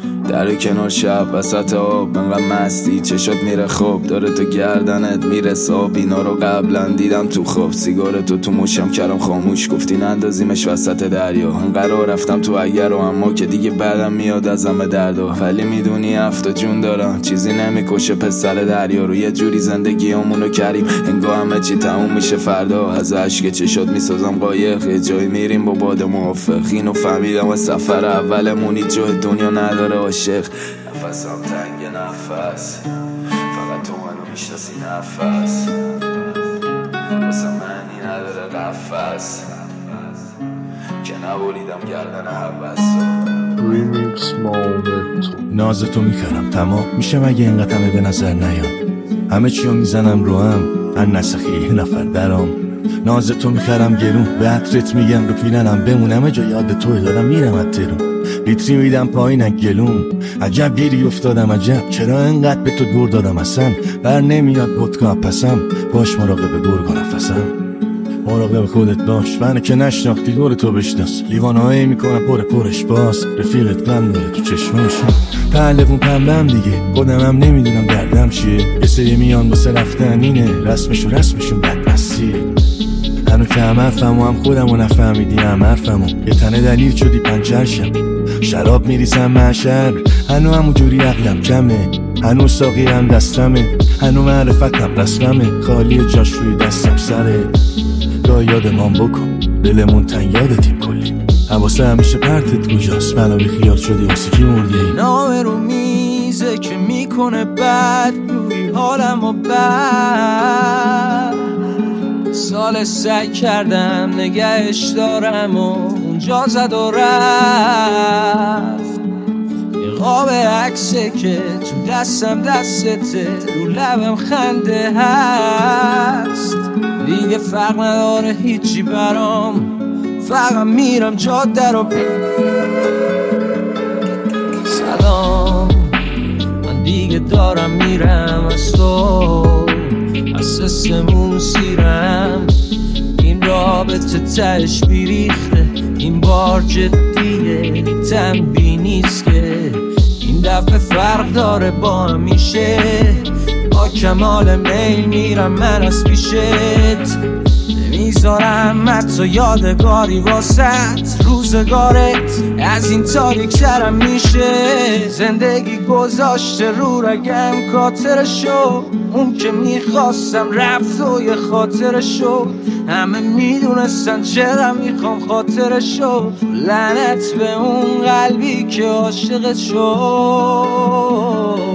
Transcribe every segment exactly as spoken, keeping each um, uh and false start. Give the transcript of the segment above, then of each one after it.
در کنار شب وسط آب انقدر مستی چشات میره خوب داره تو گردنت میرسه آب. اینا رو قبلا دیدم تو خواب سیگارتو تو مشم کردم خاموش گفتی نندازیمش وسط دریا. اون قرار رفتم تو اگر و اما که دیگه بعدم میاد ازم دردا. ولی میدونی هفته جون دارم چیزی نمیکشه پسر دریا رو. یه جوری زندگیامونو کریم انگار همه چی تموم میشه فردا. از عشق چشات میسازم قایق یه جایی میریم با باد موافق. اینو فهمیدم از سفر اولمونی جای دنیا نداره عاشق. نفسم تنگ نفس فقط تو منو میشناسی نفس واسه منی نداره قفس که نبولیدم گردن حبس. ریمیکس مامت ناز تو میکردم تمام میشه مگه اینقدر همه به نظر نیام. همه چیو میزنم رو هم ان نسخی یه نفر درام. ناز تو میخرم گرون به عطرت میگم رو پیرنم بمونم جا یاد توی دارم میرم اترون. لیتری میدم پایین گلوم عجب گیری افتادم عجب چرا انقدر به تو دور دادم اصلا. بر نمیاد ودکا پسم باش مراقب گرگ و نفسم. مراقب خودت باش منو که نشناختی گور تو بشناس. لیوانهایی میکنم پر پرش باز رفیقت غم داره تو چشماشم. پهلوون پنبم دیگه خودمم نمیدونم دردم چیه. یه سری میان واسه رفتن اینه رسمشو رسمشون بدمستیه. هنو که هم حرفم و هم خودم و نفهمیدی هم حرفمو یه تنه دلیل شدی پنچرشم. شراب میریزم محشر هنو همون جوری عقلم کمه. هنو ساقی هم دستمه هنو معرفتم رسممه. خالی جاش روی دستم سره گاه یادمان بکن دلمون تن یادتیم کلی. حواسه همیشه پرتت کجاست منو بی خیال شدی واسه کی مردی. نامه رو میزه که میکنه بد روی حالم و بد. سال سعی کردم نگهش دارم و اونجا زد و رفت. یه قاب عکسه که تو دستم دستته رو لبم خنده هست. دیگه فرق نداره هیچی برام فقط میرم جاده رو. سلام من دیگه دارم میرم از تو از سسمون سیرم. این رابطه تهش بیریخته این بار جدیه تنبیه نیست که این دفعه فرق داره با همیشه. با کمال میل میرم من از پیشت نمیذارم حتی یادگاری واسط. روزگارت از این تاریک‌ترم میشه. زندگی گذاشته رو رگم خاطرشو اون که میخواستم رفت و یه خاطرشو. همه میدونستن چرا میخوام خاطرشو. لعنت به اون قلبی که عاشقت شد.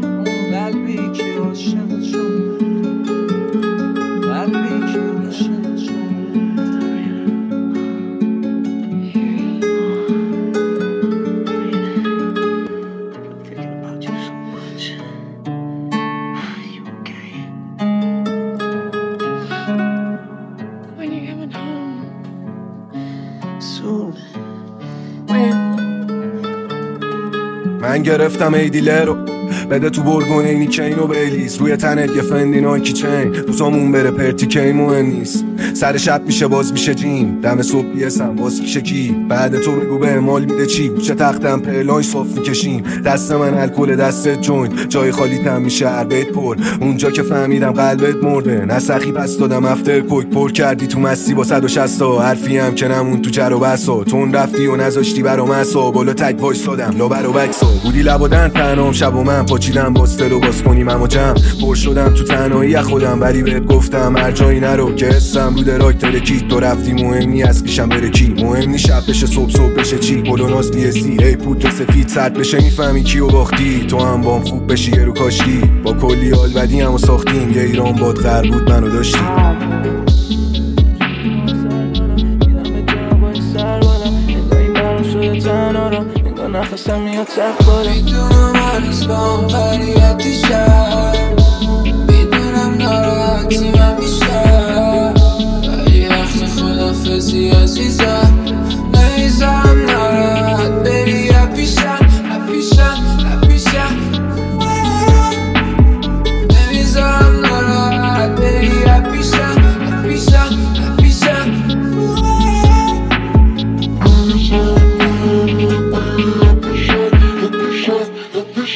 من گرفتم ای دیلرو بده تو برگون اینی کینو بیلیز. روی تنت یه فندی نایکی چین روزامون بره پرتی کی مهم نیست. سر شب میشه باز میشه جیم دم صبح بیسم باز میشه کی. بعد تو بگو به مال میده چی گوشه تختم پلای صاف میکشیم. دست من الکل دستت جوین جای خالی تم میشه هر بیت پر. اونجا که فهمیدم قلبت مرده نسخی پس دادم افتر کوک پر کردی تو مستی با صد و شصت تا حرفی هم که نمون تو جر و بسا. تون رفتی و نذاشتی برام عصا بالا تک وایسادم لا برو بکسا. بودی لبادن تنام شب و من پاچیدم باستل و باز کنیم اما جمع پر شدم تو تنهایی از خودم. ولی بهت گفتم هر جایی نرو که حسم رو دراک ترکید. تو رفتی مهم نی از پیشم بره کی. مهم نی شب بشه صبح صبح بشه چی. گل و ناز دی اسی ای پودر سفید سرد بشه میفهمی کیو باختی. تو هم بام خوب بشی یه رو کاشتی با کلی حال بدی همو ساختیم. یه ایران باد غر بود منو داشتی. نفسم میاد سخت باره. میدونم هنوز با هم فریادی شد. میدونم ناراحتی من بیشتر. ولی وقت خدافزی عزیزم نمیذارم ناراحت بری اپیشم اپیشم اپیشم. نمیذارم ناراحت بری اپیشم اپیشم اپیشم.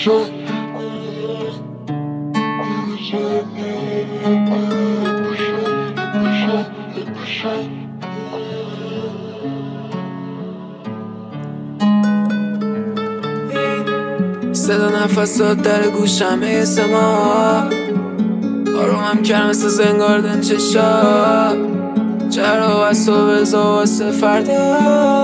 صدا نفسات در گوشم اسم ما آرومم کرد مثل زنگاردن چشا چرا و صبح واسه فردا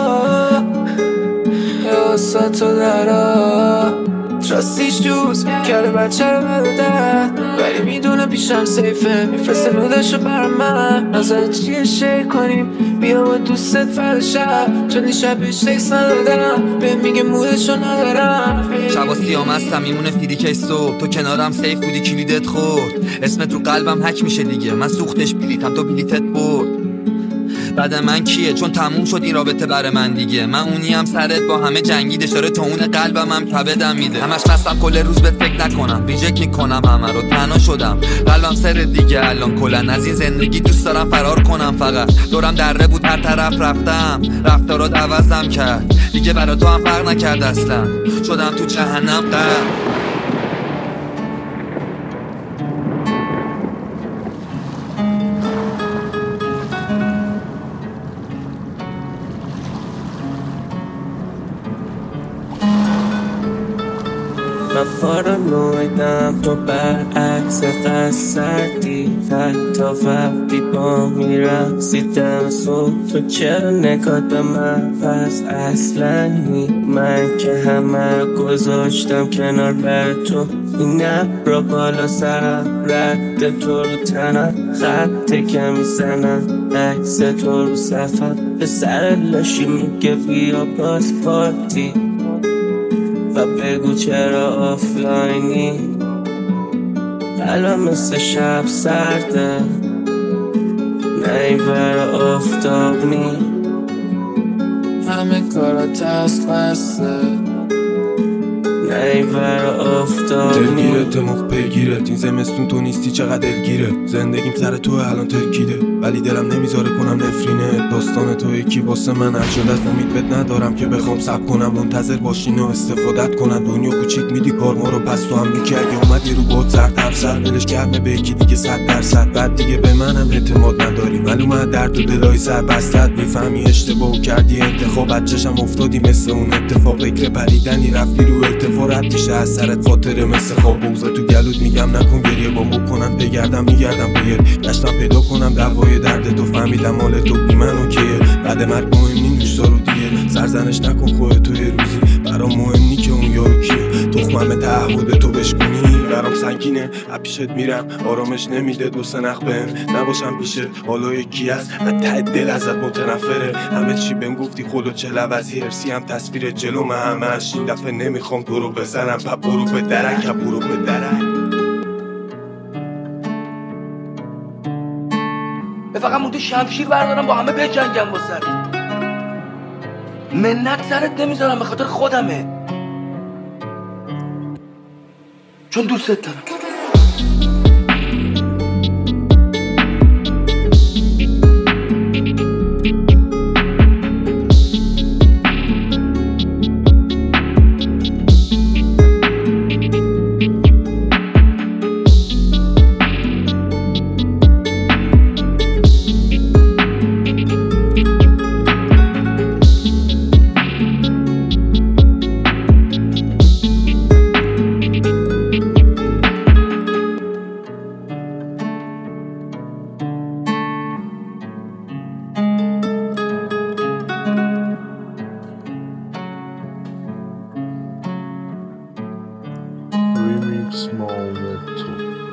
یا ساتو درا تراستیش جوز کرده بچه رو بدادن ولی میدونه پیشم سیفه میفرسته نودشو برا من نظر چیه شیر کنیم بیا با دوستت فرد شب چون دیشب بهش تکس ندادم به میگه مودشو ندارم شبا سیام هستم میمونه فیدیکه صبح تو کنارم سیف بودی کلیدت خورد اسمت رو قلبم حک میشه دیگه من سوختش بلیتم تو بلیتت برد بعد من کیه چون تموم شد این رابطه برای من دیگه من اونیم سرت با همه جنگیدش داره تا اون قلبم هم کبدم میده همش خستم کل روز بهت فکر نکنم ریجکت میکنم همه رو تنها شدم قلبم سر دیگه الان کلن از این زندگی دوست دارم فرار کنم فقط دورم دره بود هر طرف رفتم رفتارات عوضم کرد دیگه برای تو هم فرق نکرد اصلا شدم تو جهنم قرد من پارانویدم تو برعکس قصد سردی حتی وقتی با میرقصیدم صبح تو چرا نگات به من پس اصلا نی من که همه رو گذاشتم کنار بر تو این ابرا بالا سرم رد تو رو تنم خط که میزنم عکس تو رو صفم به سر لاشی میگه بیا باز پارتی و بگو چرا آفلاینی الان مثل شب سرده نه این ور آفتاب نی همه کارا تست بسته نه این ور آفتاب نی دلگیرت موقع پیگیرت این زمستون تو نیستی چقدر دلگیره زندگیم سر تو الان ترکیده ولی دلم نمیذاره کنم نفرینه داستان تو یکی واسه من هر شده از امید بد ندارم که بخوام صبر کنم منتظر باشین و استفادت کنن دنیا کوچیک میدی کار ما رو پس تو هم میگی اگه اومدی رو بود زرد حرف زد دلش گرمه به یکی دیگه صد درصد بعد دیگه به منم اعتماد نداری معلومه درد و دلای سر بستت میفهمی اشتباه کردی انتخاب بچه‌شم افتادی مثل اون اتفاق فکر پریدنی رفتی رو ارتفاع رد میشه از سرت خاطره مثل خواب بوزه تو گلوت میگم نکن گریه با بکنن بگردم میگردم بیر گشتم پیدا کنم دوای درد تو فهمیدم حال تو بی من اوکیه بعد مرگ مهم نی نوشتا رو دیگه سرزنش نکن خودت تو یه روزی برام مهم نی که اون یارو کیه تخمم تعهد تو بشکنی برام سنگینه پیشت میرم آرامش نمیده دو سه نخ بهم نباشم پیشه حالا یکی هست من ته دل ازت متنفره همه چی بهم گفتی خودت چه لوازی هرسی هم تصویر جلوم همش این دفعه نمیخوام تو رو بزنم پا برو به درک برو به درک به فقط مونده شمشیر بردارم با همه بجنگم با سرت منت سرت نمیذارم به خاطر خودمه چون دوستت دارم Remix moment.